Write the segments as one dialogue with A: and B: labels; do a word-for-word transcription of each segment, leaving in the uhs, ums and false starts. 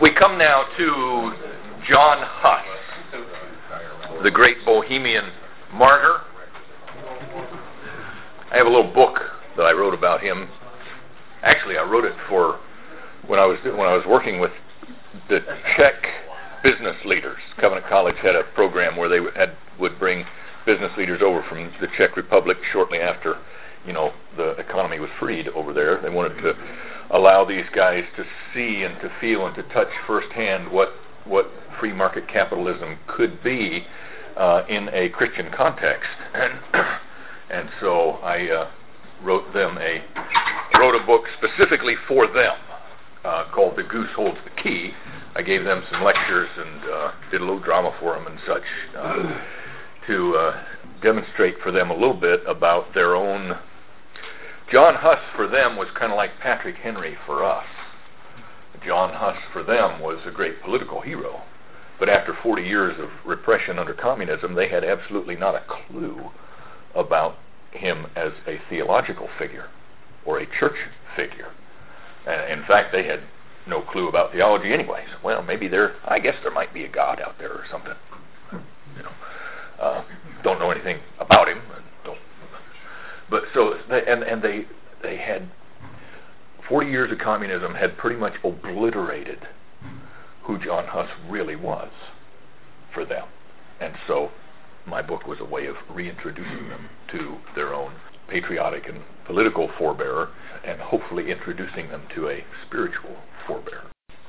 A: We come now to John Huss, the great Bohemian martyr. I have a little book that I wrote about him. Actually, I wrote it for when I was when I was working with the Czech business leaders. Covenant College had a program where they had would bring business leaders over from the Czech Republic shortly after, you know, the economy was freed over there. They wanted to allow these guys to see and to feel and to touch firsthand what what free market capitalism could be uh, in a Christian context. And and so I uh, wrote them a wrote a book specifically for them uh, called "The Goose Holds the Key." I gave them some lectures and uh, did a little drama for them and such uh, to uh, demonstrate for them a little bit about their own. John Huss for them was kind of like Patrick Henry for us. John Huss for them was a great political hero. But after forty years of repression under communism, they had absolutely not a clue about him as a theological figure or a church figure. And in fact, they had no clue about theology anyways. Well, maybe there, I guess there might be a God out there or something. You know, uh, don't know anything about him. Don't. But so, they, and and they they had forty years of communism had pretty much obliterated who John Huss really was for them. And so my book was a way of reintroducing them to their own patriotic and political forebearer, and hopefully introducing them to a spiritual forebearer.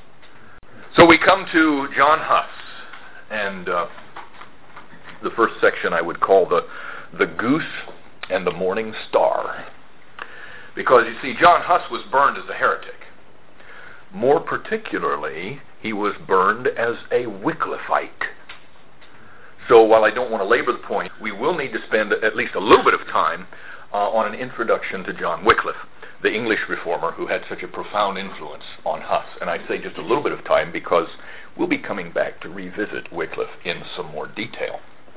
A: So we come to John Huss, and uh, the first section I would call the the Goose and the Morning Star. Because, you see, John Huss was burned as a heretic. More particularly, he was burned as a Wycliffite. So while I don't want to labor the point, we will need to spend at least a little bit of time uh, on an introduction to John Wycliffe, the English reformer who had such a profound influence on Huss. And I say just a little bit of time because we'll be coming back to revisit Wycliffe in some more detail.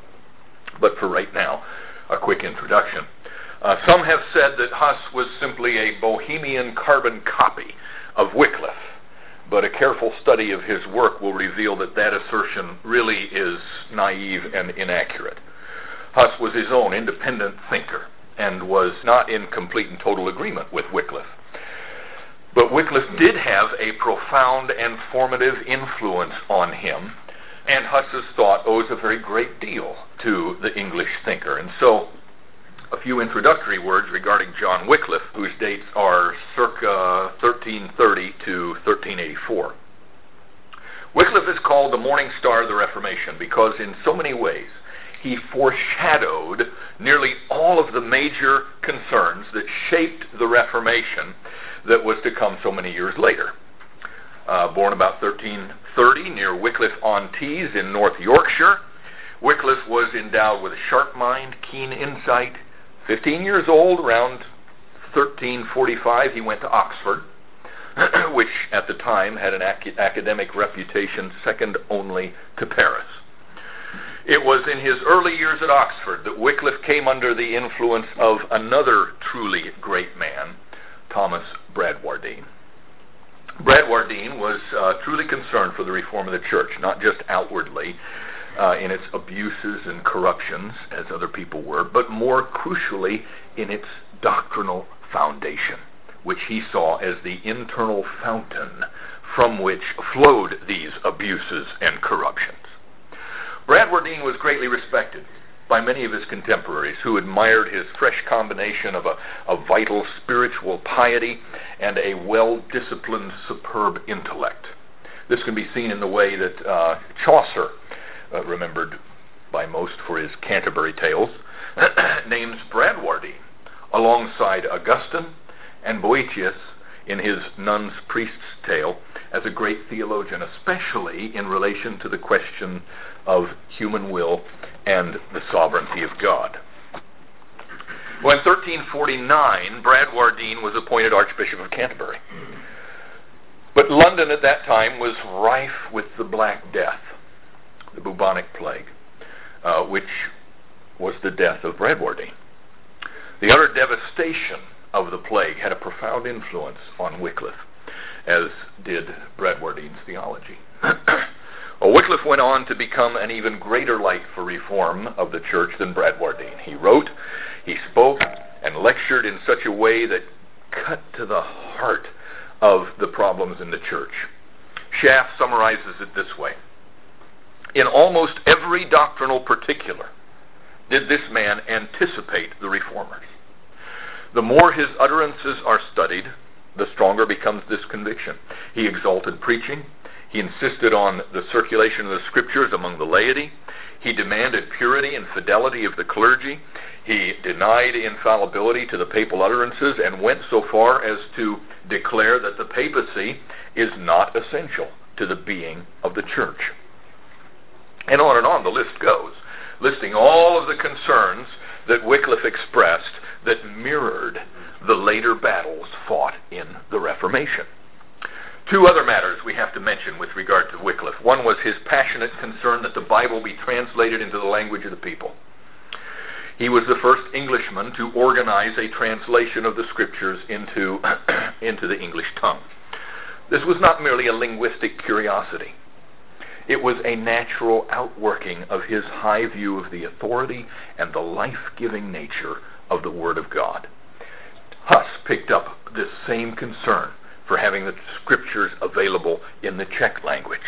A: But for right now, a quick introduction. Uh, some have said that Huss was simply a Bohemian carbon copy of Wycliffe, but a careful study of his work will reveal that that assertion really is naive and inaccurate. Huss was his own independent thinker and was not in complete and total agreement with Wycliffe. But Wycliffe did have a profound and formative influence on him, and Huss's thought owes a very great deal to the English thinker. And so, a few introductory words regarding John Wycliffe, whose dates are circa thirteen thirty to thirteen eighty-four. Wycliffe is called the Morning Star of the Reformation because in so many ways he foreshadowed nearly all of the major concerns that shaped the Reformation that was to come so many years later. Uh, born about thirteen thirty near Wycliffe-on-Tees in North Yorkshire, Wycliffe was endowed with a sharp mind, keen insight. fifteen years old, around thirteen forty-five, he went to Oxford, which at the time had an ac- academic reputation second only to Paris. It was in his early years at Oxford that Wycliffe came under the influence of another truly great man, Thomas Bradwardine. Bradwardine was uh, truly concerned for the reform of the church, not just outwardly, Uh, in its abuses and corruptions, as other people were, but more crucially in its doctrinal foundation, which he saw as the internal fountain from which flowed these abuses and corruptions. Bradwardine was greatly respected by many of his contemporaries who admired his fresh combination of a, a vital spiritual piety and a well-disciplined, superb intellect. This can be seen in the way that uh, Chaucer, Uh, remembered by most for his Canterbury Tales, names Bradwardine alongside Augustine and Boetius in his Nun's Priest's Tale as a great theologian, especially in relation to the question of human will and the sovereignty of God. Well, in thirteen forty-nine, Bradwardine was appointed Archbishop of Canterbury. But London at that time was rife with the Black Death, the bubonic plague, uh, which was the death of Bradwardine. The utter devastation of the plague had a profound influence on Wycliffe. as did Bradwardine's theology. Well, Wycliffe went on to become an even greater light for reform of the church than Bradwardine. He wrote, he spoke, and lectured in such a way that cut to the heart of the problems in the church. Schaff summarizes it this way: in almost every doctrinal particular did this man anticipate the reformers. The more his utterances are studied, the stronger becomes this conviction. He exalted preaching. He insisted on the circulation of the scriptures among the laity. He demanded purity and fidelity of the clergy. He denied infallibility to the papal utterances and went so far as to declare that the papacy is not essential to the being of the church. And on and on the list goes, listing all of the concerns that Wycliffe expressed that mirrored the later battles fought in the Reformation. Two other matters we have to mention with regard to Wycliffe. One was his passionate concern that the Bible be translated into the language of the people. He was the first Englishman to organize a translation of the scriptures into, into the English tongue. This was not merely a linguistic curiosity. It was a natural outworking of his high view of the authority and the life-giving nature of the Word of God. Huss picked up this same concern for having the scriptures available in the Czech language.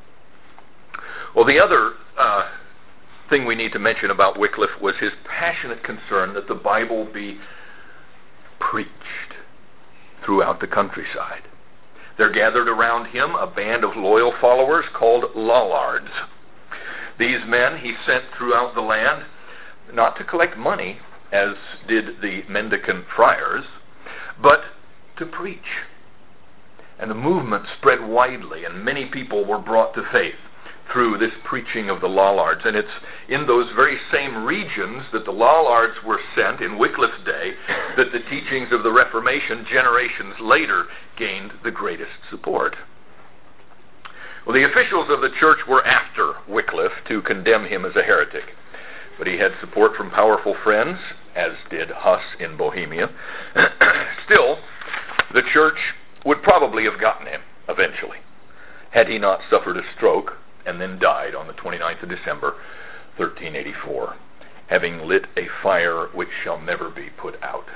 A: Well, the other uh, thing we need to mention about Wycliffe was his passionate concern that the Bible be preached throughout the countryside. There gathered around him a band of loyal followers called Lollards. These men he sent throughout the land, not to collect money, as did the mendicant friars, but to preach. And the movement spread widely, and many people were brought to faith through this preaching of the Lollards. And it's in those very same regions that the Lollards were sent in Wycliffe's day that the teachings of the Reformation generations later gained the greatest support. Well, the officials of the church were after Wycliffe to condemn him as a heretic, but he had support from powerful friends, as did Huss in Bohemia. Still, the church would probably have gotten him eventually, had he not suffered a stroke and then died on the twenty-ninth of December, thirteen eighty-four, having lit a fire which shall never be put out.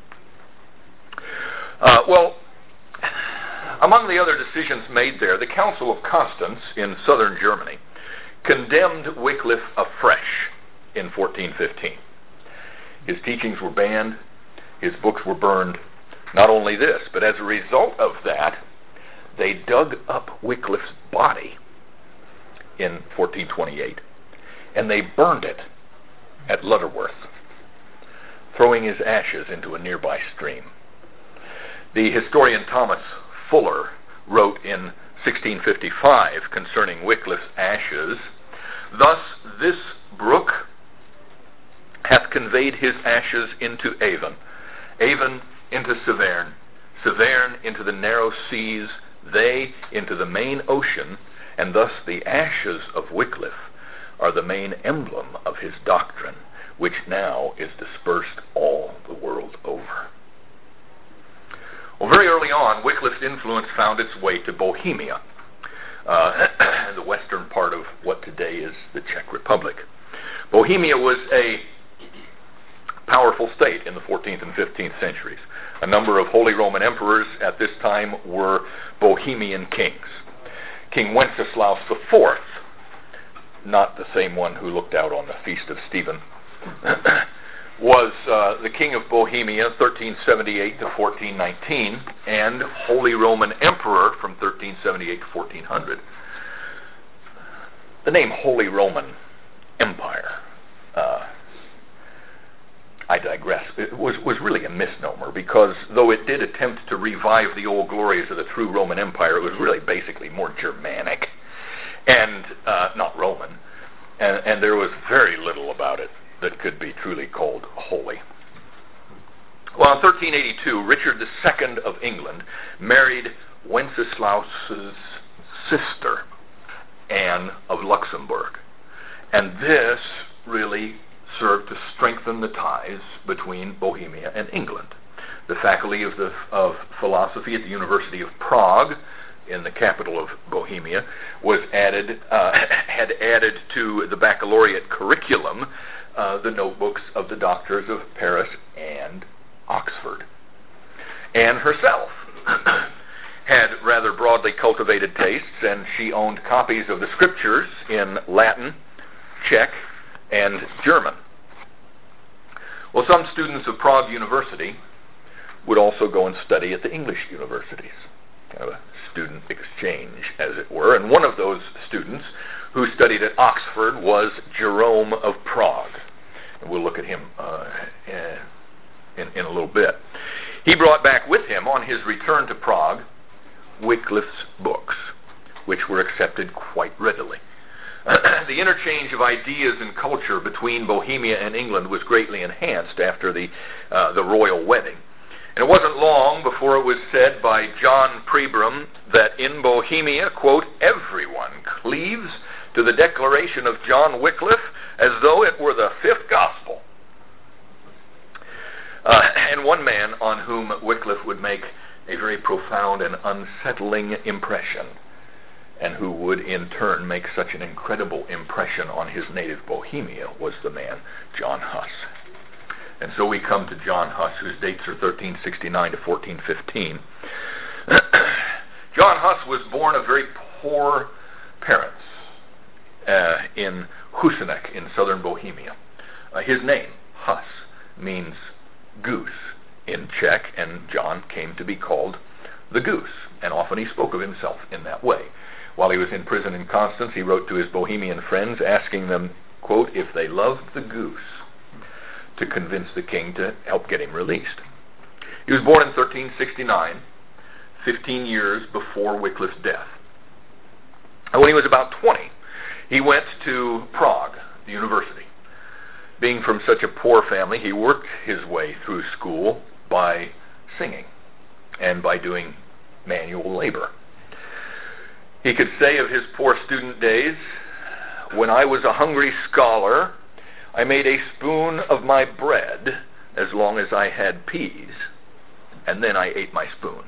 A: Uh, well, among the other decisions made there, the Council of Constance in southern Germany condemned Wycliffe afresh in fourteen fifteen. His teachings were banned, his books were burned. Not only this, but as a result of that, they dug up Wycliffe's body in fourteen twenty-eight, and they burned it at Lutterworth, throwing his ashes into a nearby stream. The historian Thomas Fuller wrote in sixteen fifty-five concerning Wycliffe's ashes, "Thus this brook hath conveyed his ashes into Avon, Avon into Severn, Severn into the narrow seas, they into the main ocean, and thus the ashes of Wycliffe are the main emblem of his doctrine, which now is dispersed all the world over." Well, very early on, Wycliffe's influence found its way to Bohemia, uh, the western part of what today is the Czech Republic. Bohemia was a powerful state in the fourteenth and fifteenth centuries. A number of Holy Roman emperors at this time were Bohemian kings. King Wenceslaus the Fourth, not the same one who looked out on the feast of Stephen, was uh, the king of Bohemia, thirteen seventy-eight to fourteen nineteen, and Holy Roman Emperor from thirteen seventy-eight to fourteen hundred. The name Holy Roman Empire, uh, I digress, it was, was really a misnomer, because though it did attempt to revive the old glories of the true Roman Empire, it was really basically more Germanic and uh, not Roman, and, and there was very little about it that could be truly called holy. Well, in thirteen eighty-two, Richard the Second of England married Wenceslaus's sister, Anne of Luxembourg, and this really served to strengthen the ties between Bohemia and England. The faculty of, the, of philosophy at the University of Prague, in the capital of Bohemia, was added, uh, had added to the baccalaureate curriculum uh, the notebooks of the doctors of Paris and Oxford. Anne herself had rather broadly cultivated tastes, and she owned copies of the scriptures in Latin, Czech, and German. Well, some students of Prague University would also go and study at the English universities, kind of a student exchange, as it were. And one of those students who studied at Oxford was Jerome of Prague. And we'll look at him uh, in, in a little bit. He brought back with him, on his return to Prague, Wycliffe's books, which were accepted quite readily. The interchange of ideas and culture between Bohemia and England was greatly enhanced after the, uh, the royal wedding. And it wasn't long before it was said by John Prebrum that in Bohemia, quote, everyone cleaves to the declaration of John Wycliffe as though it were the fifth gospel. Uh, and one man on whom Wycliffe would make a very profound and unsettling impression, and who would in turn make such an incredible impression on his native Bohemia, was the man John Huss. And so we come to John Huss, whose dates are thirteen sixty-nine to fourteen fifteen. John Huss was born of very poor parents uh, in Husinec in southern Bohemia. Uh, his name, Huss, means goose in Czech, and John came to be called the Goose, and often he spoke of himself in that way. While he was in prison in Constance, he wrote to his Bohemian friends asking them, quote, if they loved the goose, to convince the king to help get him released. He was born in thirteen sixty-nine, fifteen years before Wycliffe's death. And when he was about twenty, he went to Prague, the university. Being from such a poor family, he worked his way through school by singing and by doing manual labor. He could say of his poor student days, when I was a hungry scholar, I made a spoon of my bread as long as I had peas, and then I ate my spoon.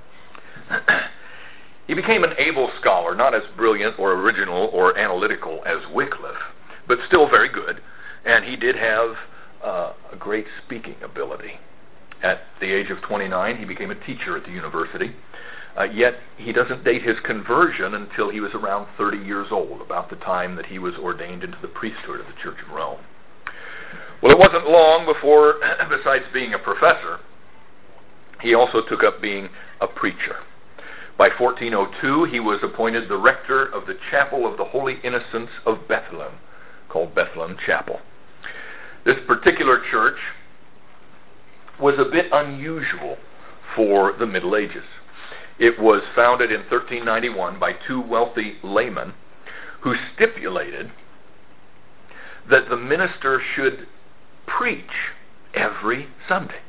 A: He became an able scholar, not as brilliant or original or analytical as Wycliffe, but still very good, and he did have uh, a great speaking ability. At the age of twenty-nine, he became a teacher at the university, uh, yet he doesn't date his conversion until he was around thirty years old, about the time that he was ordained into the priesthood of the Church of Rome. Well, it wasn't long before, besides being a professor, he also took up being a preacher. By fourteen oh two, he was appointed the rector of the Chapel of the Holy Innocents of Bethlehem, called Bethlehem Chapel. This particular church was a bit unusual for the Middle Ages. It was founded in thirteen ninety-one by two wealthy laymen who stipulated that the minister should preach every Sunday.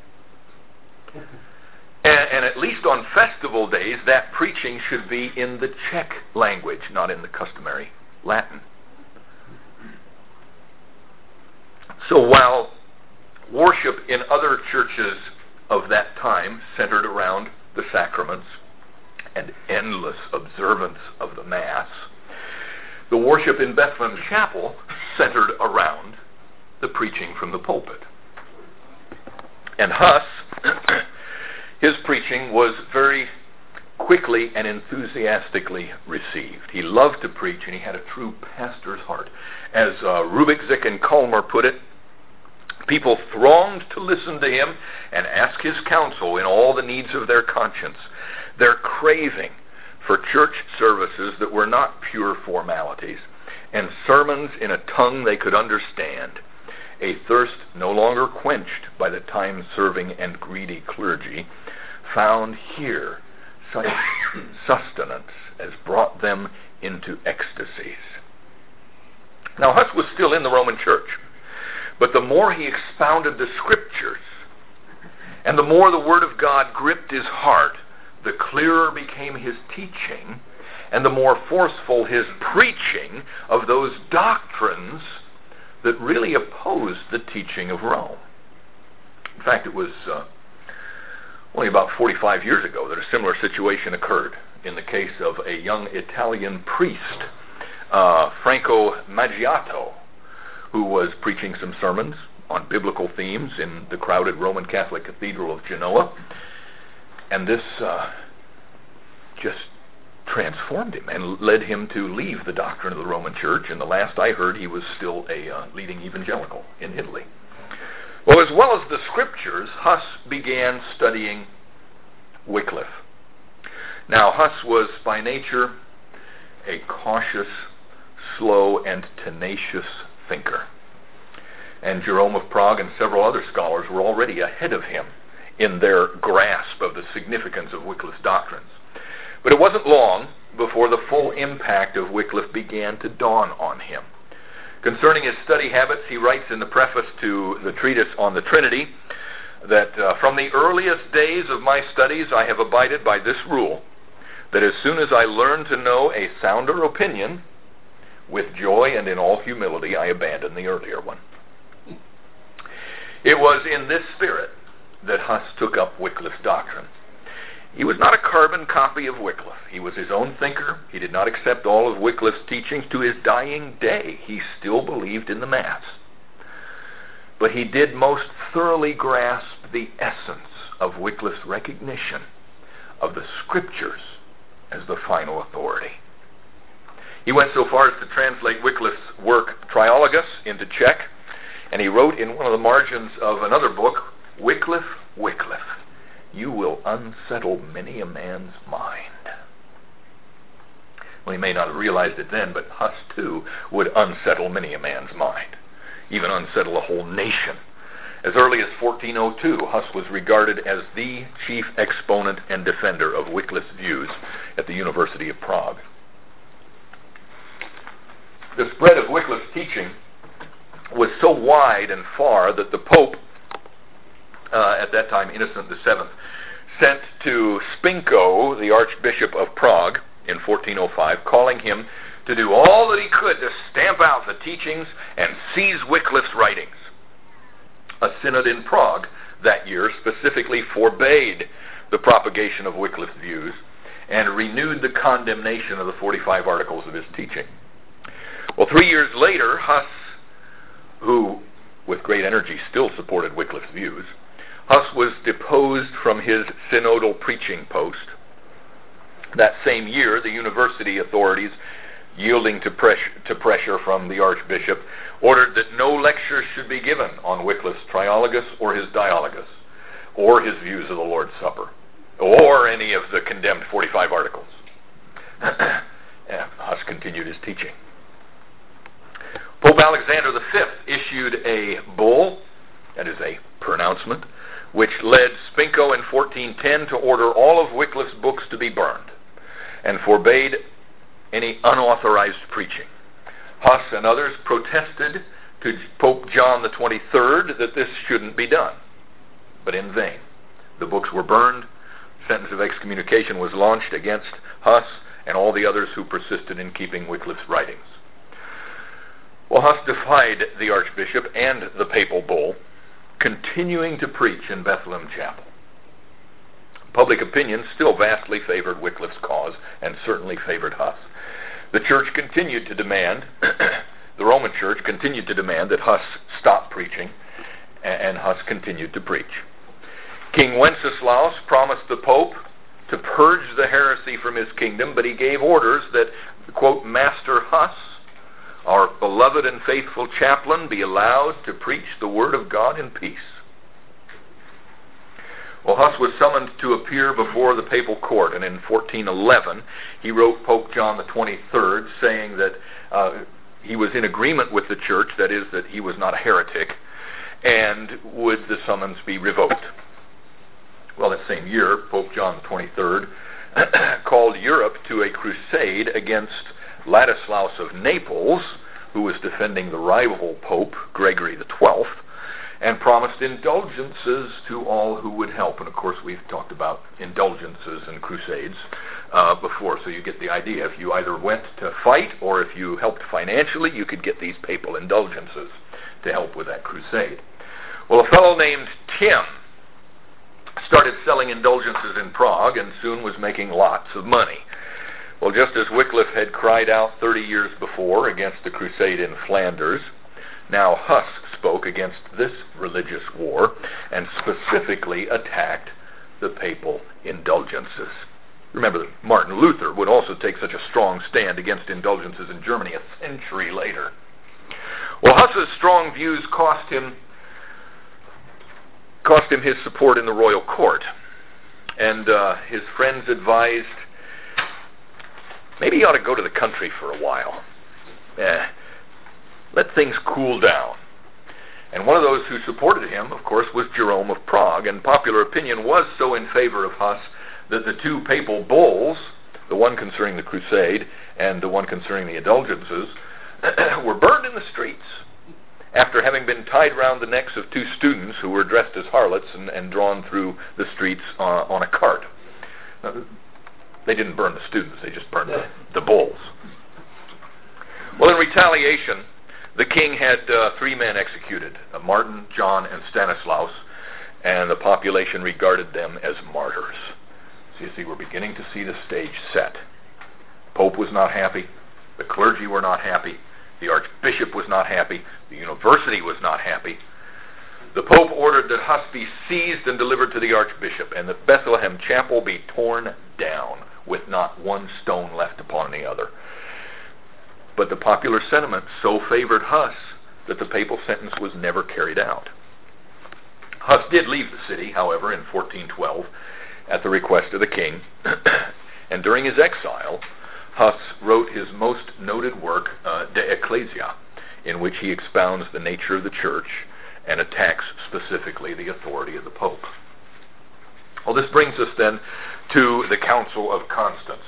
A: And, and at least on festival days, that preaching should be in the Czech language, not in the customary Latin. So while worship in other churches of that time centered around the sacraments and endless observance of the Mass, the worship in Bethlehem Chapel centered around the preaching from the pulpit. And Huss, his preaching was very quickly and enthusiastically received. He loved to preach, and he had a true pastor's heart. As uh, Rubik, and Kalmer put it, people thronged to listen to him and ask his counsel in all the needs of their conscience. Their craving for church services that were not pure formalities, and sermons in a tongue they could understand, a thirst no longer quenched by the time-serving and greedy clergy, found here such sustenance as brought them into ecstasies. Now, Huss was still in the Roman Church, but the more he expounded the Scriptures, and the more the Word of God gripped his heart, the clearer became his teaching, and the more forceful his preaching of those doctrines that really opposed the teaching of Rome. In fact, it was uh, only about forty-five years ago that a similar situation occurred in the case of a young Italian priest, uh, Franco Maggiato, who was preaching some sermons on biblical themes in the crowded Roman Catholic Cathedral of Genoa. And this uh, just transformed him and led him to leave the doctrine of the Roman Church. And the last I heard, he was still a uh, leading evangelical in Italy. Well, as well as the Scriptures, Huss began studying Wycliffe. Now, Huss was by nature a cautious, slow, and tenacious thinker. And Jerome of Prague and several other scholars were already ahead of him in their grasp of the significance of Wycliffe's doctrines. But it wasn't long before the full impact of Wycliffe began to dawn on him. Concerning his study habits, he writes in the preface to the treatise on the Trinity that uh, from the earliest days of my studies I have abided by this rule, that as soon as I learn to know a sounder opinion, with joy and in all humility I abandon the earlier one. It was in this spirit that Huss took up Wycliffe's doctrine. He was not a carbon copy of Wycliffe. He was his own thinker. He did not accept all of Wycliffe's teachings. To his dying day, he still believed in the Mass. But he did most thoroughly grasp the essence of Wycliffe's recognition of the Scriptures as the final authority. He went so far as to translate Wycliffe's work Triologus into Czech, and he wrote in one of the margins of another book, Wycliffe, Wycliffe, you will unsettle many a man's mind. Well, he may not have realized it then, but Huss, too, would unsettle many a man's mind, even unsettle a whole nation. As early as fourteen oh two, Huss was regarded as the chief exponent and defender of Wycliffe's views at the University of Prague. The spread of Wycliffe's teaching was so wide and far that the Pope, uh, at that time Innocent the Seventh, sent to Spinko, the Archbishop of Prague, in fourteen oh five, calling him to do all that he could to stamp out the teachings and seize Wycliffe's writings. A synod in Prague that year specifically forbade the propagation of Wycliffe's views and renewed the condemnation of the forty-five articles of his teaching. Well, three years later, Huss, who with great energy still supported Wycliffe's views, Huss was deposed from his synodal preaching post. That same year, the university authorities, yielding to pressure, to pressure from the Archbishop, ordered that no lectures should be given on Wycliffe's Triologus or his Dialogus, or his views of the Lord's Supper, or any of the condemned forty-five articles. Huss continued his teaching. Pope Alexander the Fifth issued a bull, that is a pronouncement, which led Spinko in fourteen ten to order all of Wycliffe's books to be burned, and forbade any unauthorized preaching. Huss and others protested to Pope John the twenty-third that this shouldn't be done, but in vain. The books were burned, sentence of excommunication was launched against Huss and all the others who persisted in keeping Wycliffe's writings. Well, Huss defied the Archbishop and the papal bull, continuing to preach in Bethlehem Chapel. Public opinion still vastly favored Wycliffe's cause and certainly favored Huss. The church continued to demand, the Roman church continued to demand that Huss stop preaching, and Huss continued to preach. King Wenceslaus promised the Pope to purge the heresy from his kingdom, but he gave orders that, quote, Master Huss, our beloved and faithful chaplain, be allowed to preach the word of God in peace. Well, Huss was summoned to appear before the papal court, and in fourteen eleven he wrote Pope John the twenty-third saying that uh, he was in agreement with the church, that is, that he was not a heretic, and would the summons be revoked. Well, that same year, Pope John the twenty-third called Europe to a crusade against Ladislaus of Naples, who was defending the rival Pope, Gregory the twelfth, and promised indulgences to all who would help. And of course, we've talked about indulgences and crusades uh, before, so you get the idea. If you either went to fight or if you helped financially, you could get these papal indulgences to help with that crusade. Well, a fellow named Tim started selling indulgences in Prague and soon was making lots of money. Well, just as Wycliffe had cried out thirty years before against the crusade in Flanders, now Huss spoke against this religious war and specifically attacked the papal indulgences. Remember that Martin Luther would also take such a strong stand against indulgences in Germany a century later. Well, Huss's strong views cost him cost him his support in the royal court, and uh, his friends advised maybe he ought to go to the country for a while. Eh, let things cool down. And one of those who supported him, of course, was Jerome of Prague, and popular opinion was so in favor of Huss that the two papal bulls, the one concerning the crusade and the one concerning the indulgences, were burned in the streets after having been tied round the necks of two students who were dressed as harlots and, and drawn through the streets uh, on a cart. Now, they didn't burn the students, they just burned the, the bulls. Well, in retaliation, the king had uh, three men executed, uh, Martin, John, and Stanislaus, and the population regarded them as martyrs. So you see, we're beginning to see the stage set. Pope was not happy, the clergy were not happy, the archbishop was not happy, the university was not happy. The Pope ordered that Huss be seized and delivered to the archbishop, and that Bethlehem Chapel be torn down, with not one stone left upon the other. But the popular sentiment so favored Huss that the papal sentence was never carried out. Huss did leave the city, however, in fourteen twelve, at the request of the king, and during his exile, Huss wrote his most noted work, uh, De Ecclesia, in which he expounds the nature of the church and attacks specifically the authority of the Pope. Well, this brings us then to the Council of Constance.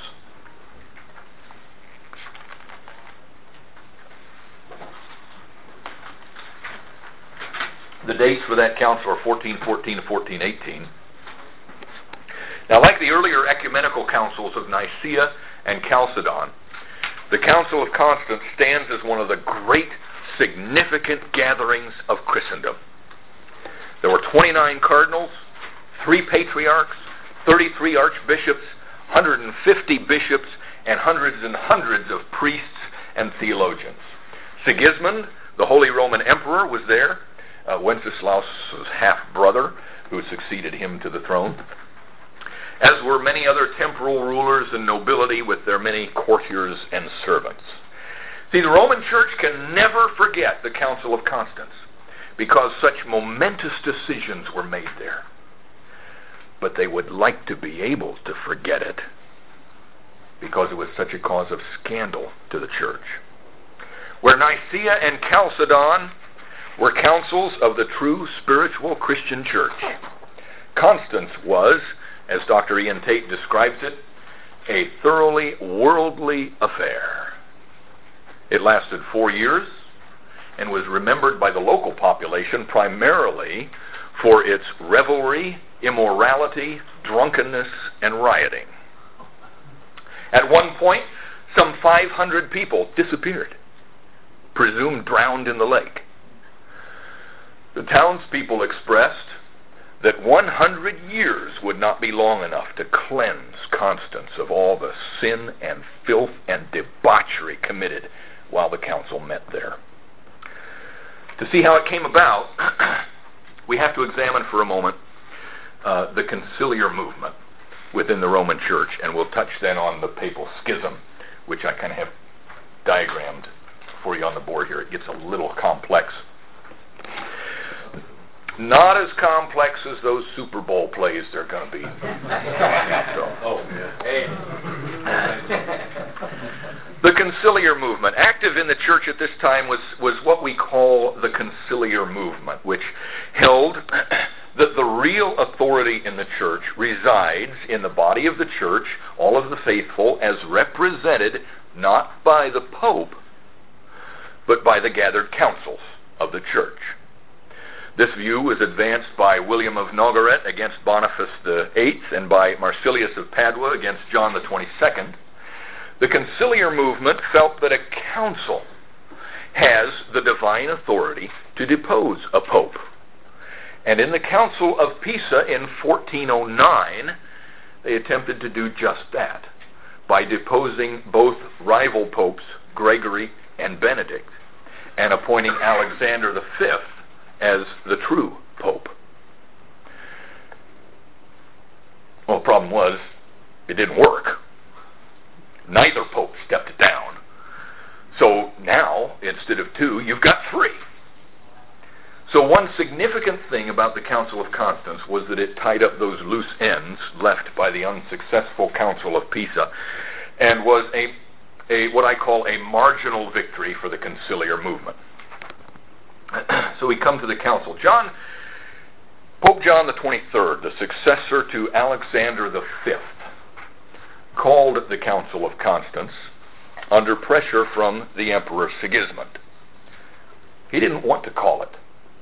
A: The dates for that council are fourteen fourteen to fourteen eighteen. Now, like the earlier ecumenical councils of Nicaea and Chalcedon, the Council of Constance stands as one of the great significant gatherings of Christendom. There were twenty-nine cardinals, three patriarchs, thirty-three archbishops, one hundred fifty bishops, and hundreds and hundreds of priests and theologians. Sigismund, the Holy Roman Emperor, was there, uh, Wenceslaus' half-brother, who succeeded him to the throne, as were many other temporal rulers and nobility with their many courtiers and servants. See, the Roman Church can never forget the Council of Constance, because such momentous decisions were made there. But they would like to be able to forget it, because it was such a cause of scandal to the church. Where Nicaea and Chalcedon were councils of the true spiritual Christian church, Constance was, as Doctor Ian Tate describes it, a thoroughly worldly affair. It lasted four years and was remembered by the local population primarily for its revelry, immorality, drunkenness, and rioting. At one point, some five hundred people disappeared, presumed drowned in the lake. The townspeople expressed that one hundred years would not be long enough to cleanse Constance of all the sin and filth and debauchery committed while the council met there. To see how it came about, we have to examine for a moment uh, the conciliar movement within the Roman Church, and we'll touch then on the papal schism, which I kind of have diagrammed for you on the board here. It gets a little complex. Not as complex as those Super Bowl plays they're going to be. So, oh, yeah. Hey. The conciliar movement, active in the church at this time, was, was what we call the conciliar movement, which held that the real authority in the church resides in the body of the church, all of the faithful, as represented not by the Pope, but by the gathered councils of the church. This view was advanced by William of Nogaret against Boniface the eighth and by Marsilius of Padua against John the twenty-second. The conciliar movement felt that a council has the divine authority to depose a pope, And in the Council of Pisa in fourteen oh nine, they attempted to do just that by deposing both rival popes, Gregory and Benedict, and appointing Alexander the Fifth as the true pope. Well, the problem was, it didn't work. Neither pope stepped down. So now, instead of two, you've got three. So one significant thing about the Council of Constance was that it tied up those loose ends left by the unsuccessful Council of Pisa, and was a, a what I call a marginal victory for the conciliar movement. So we come to the council. John, Pope John the twenty-third, the successor to Alexander the Fifth, called the Council of Constance under pressure from the Emperor Sigismund. He didn't want to call it.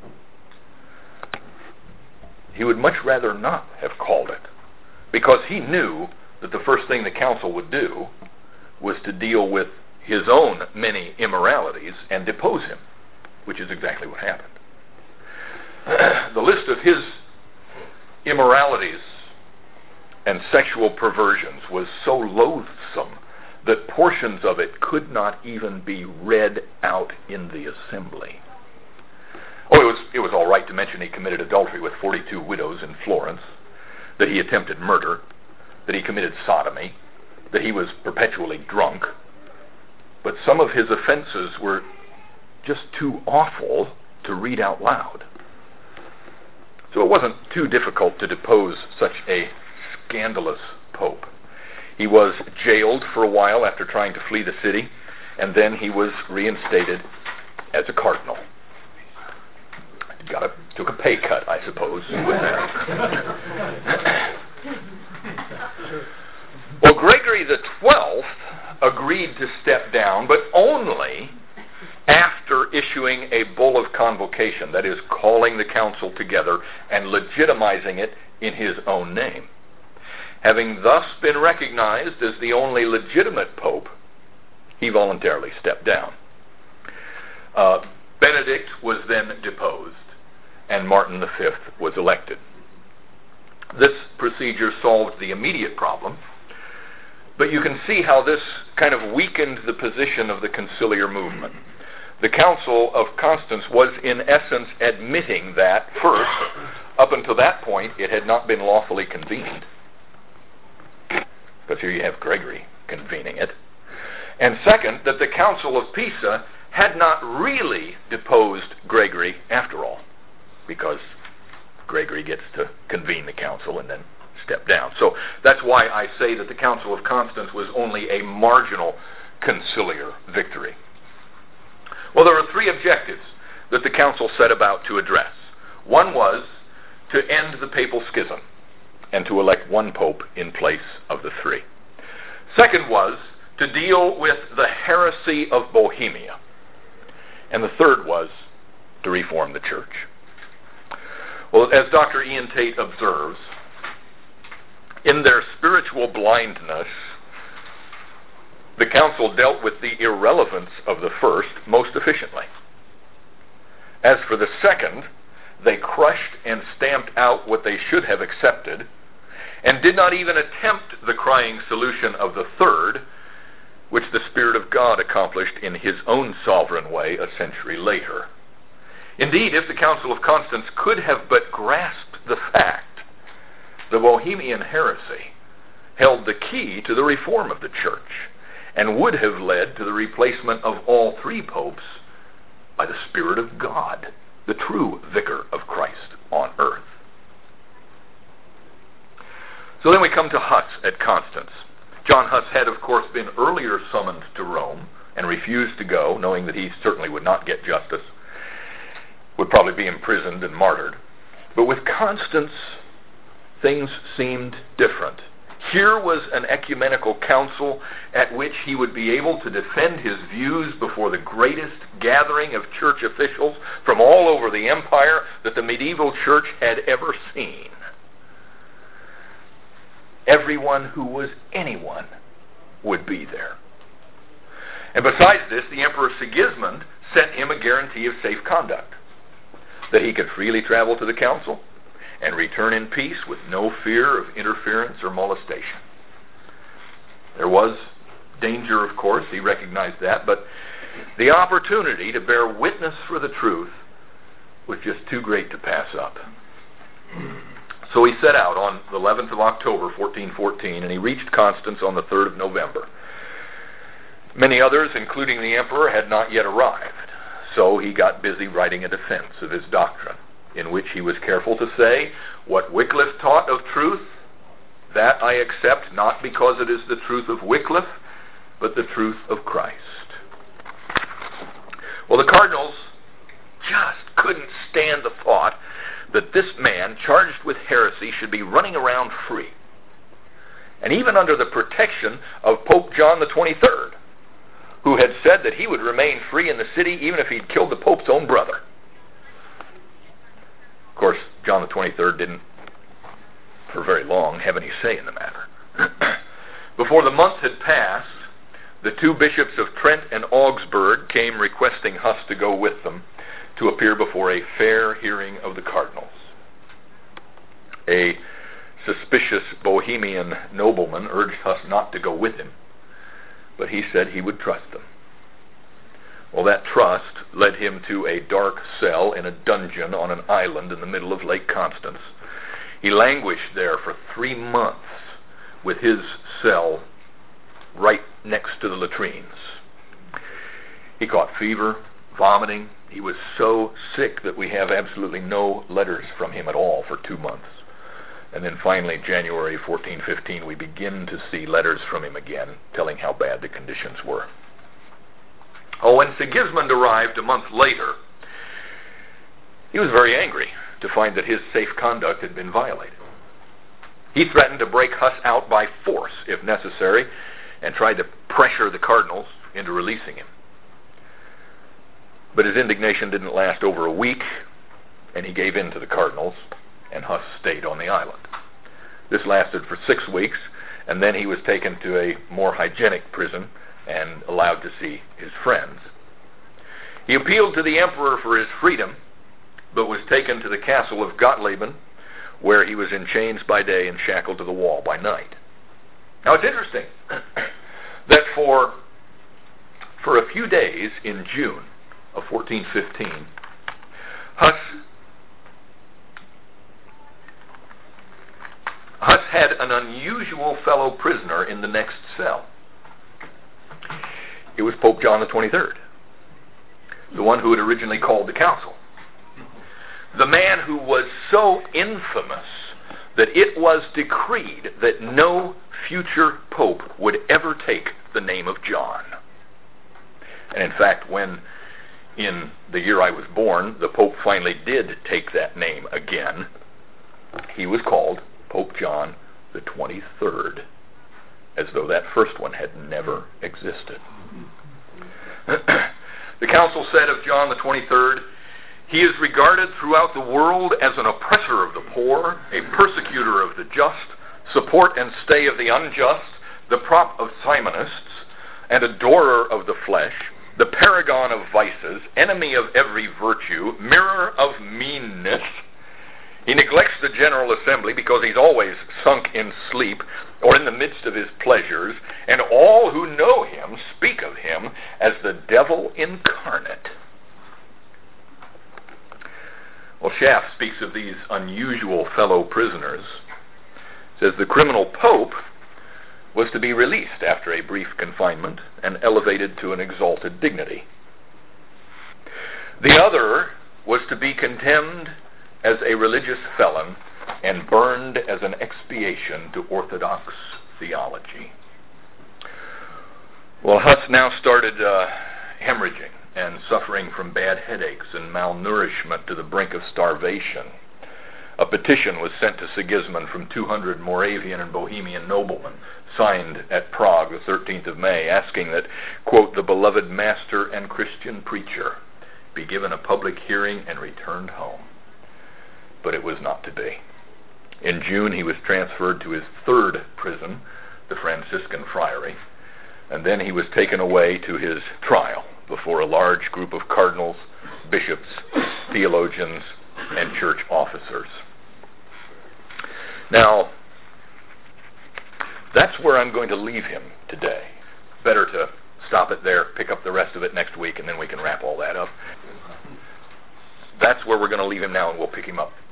A: He would much rather not have called it, because he knew that the first thing the council would do was to deal with his own many immoralities and depose him, which is exactly what happened. The list of his immoralities and sexual perversions was so loathsome that portions of it could not even be read out in the assembly. Oh, it was, it was all right to mention he committed adultery with forty-two widows in Florence, that he attempted murder, that he committed sodomy, that he was perpetually drunk. But some of his offenses were just too awful to read out loud. So it wasn't too difficult to depose such a scandalous pope. He was jailed for a while after trying to flee the city, and then he was reinstated as a cardinal. Got a, took a pay cut, I suppose, with that. Well, Gregory the Twelfth agreed to step down, but only after issuing a bull of convocation, that is, calling the council together and legitimizing it in his own name. Having thus been recognized as the only legitimate pope, he voluntarily stepped down. Uh, Benedict was then deposed, and Martin the Fifth was elected. This procedure solved the immediate problem, but you can see how this kind of weakened the position of the conciliar movement. The Council of Constance was in essence admitting that, first, up until that point, it had not been lawfully convened, because here you have Gregory convening it, and second, that the Council of Pisa had not really deposed Gregory after all, because Gregory gets to convene the council and then step down. So that's why I say that the Council of Constance was only a marginal conciliar victory. Well, there were three objectives that the council set about to address. One was to end the papal schism and to elect one pope in place of the three. Second was to deal with the heresy of Bohemia. And the third was to reform the church. Well, as Doctor Ian Tate observes, in their spiritual blindness, the council dealt with the irrelevance of the first most efficiently. As for the second, they crushed and stamped out what they should have accepted, and did not even attempt the crying solution of the third, which the Spirit of God accomplished in his own sovereign way a century later. Indeed, if the Council of Constance could have but grasped the fact, the Bohemian heresy held the key to the reform of the church, and would have led to the replacement of all three popes by the Spirit of God, the true vicar of Christ on earth. So then we come to Huss at Constance. John Huss had, of course, been earlier summoned to Rome and refused to go, knowing that he certainly would not get justice, would probably be imprisoned and martyred. But with Constance, things seemed different. Here was an ecumenical council at which he would be able to defend his views before the greatest gathering of church officials from all over the empire that the medieval church had ever seen. Everyone who was anyone would be there. And besides this, the Emperor Sigismund sent him a guarantee of safe conduct. that he could freely travel to the council and return in peace with no fear of interference or molestation. There was danger, of course, he recognized that, but the opportunity to bear witness for the truth was just too great to pass up. So he set out on the eleventh of October, fourteen fourteen, and he reached Constance on the third of November. Many others, including the emperor, had not yet arrived, so he got busy writing a defense of his doctrine, in which he was careful to say, "What Wycliffe taught of truth, that I accept not because it is the truth of Wycliffe, but the truth of Christ." Well, the cardinals just couldn't stand the thought that this man, charged with heresy, should be running around free, and even under the protection of Pope John the twenty-third, who had said that he would remain free in the city even if he'd killed the Pope's own brother. Of course, John the twenty-third didn't, for very long, have any say in the matter. Before the month had passed, the two bishops of Trent and Augsburg came requesting Huss to go with them to appear before a fair hearing of the cardinals. A suspicious Bohemian nobleman urged Huss not to go with him, but he said he would trust them. Well, that trust led him to a dark cell in a dungeon on an island in the middle of Lake Constance. He languished there for three months with his cell right next to the latrines. He caught fever, vomiting. He was so sick that we have absolutely no letters from him at all for two months. And then finally, January fourteen fifteen, we begin to see letters from him again, telling how bad the conditions were. Oh, when Sigismund arrived a month later, he was very angry to find that his safe conduct had been violated. He threatened to break Huss out by force, if necessary, and tried to pressure the cardinals into releasing him. But his indignation didn't last over a week, and he gave in to the cardinals, and Huss stayed on the island. This lasted for six weeks, and then he was taken to a more hygienic prison and allowed to see his friends. He appealed to the emperor for his freedom, but was taken to the castle of Gottlieben, where he was in chains by day and shackled to the wall by night. Now it's interesting that for, for a few days in June of fourteen fifteen, Huss, Huss had an unusual fellow prisoner in the next cell. It was Pope John the twenty-third, the one who had originally called the council. The man who was so infamous that it was decreed that no future pope would ever take the name of John. And in fact, when in the year I was born, the Pope finally did take that name again, he was called Pope John the twenty-third, as though that first one had never existed. The council said of John the twenty-third, "He is regarded throughout the world as an oppressor of the poor, a persecutor of the just, support and stay of the unjust, the prop of simonists, and adorer of the flesh, the paragon of vices, enemy of every virtue, mirror of meanness. He neglects the General Assembly because he's always sunk in sleep or in the midst of his pleasures, and all who know him speak of him as the devil incarnate." Well, Schaff speaks of these unusual fellow prisoners. Says the criminal pope was to be released after a brief confinement and elevated to an exalted dignity. The other was to be condemned as a religious felon and burned as an expiation to orthodox theology. Well, Huss now started uh, hemorrhaging and suffering from bad headaches and malnourishment to the brink of starvation. A petition was sent to Sigismund from two hundred Moravian and Bohemian noblemen, signed at Prague the thirteenth of May, asking that, quote, "the beloved master and Christian preacher be given a public hearing and returned home." But it was not to be. In June he was transferred to his third prison, the Franciscan Friary, and then he was taken away to his trial before a large group of cardinals, bishops, theologians, and church officers. Now, that's where I'm going to leave him today. Better to stop it there, pick up the rest of it next week, and then we can wrap all that up. That's where we're going to leave him now, and we'll pick him up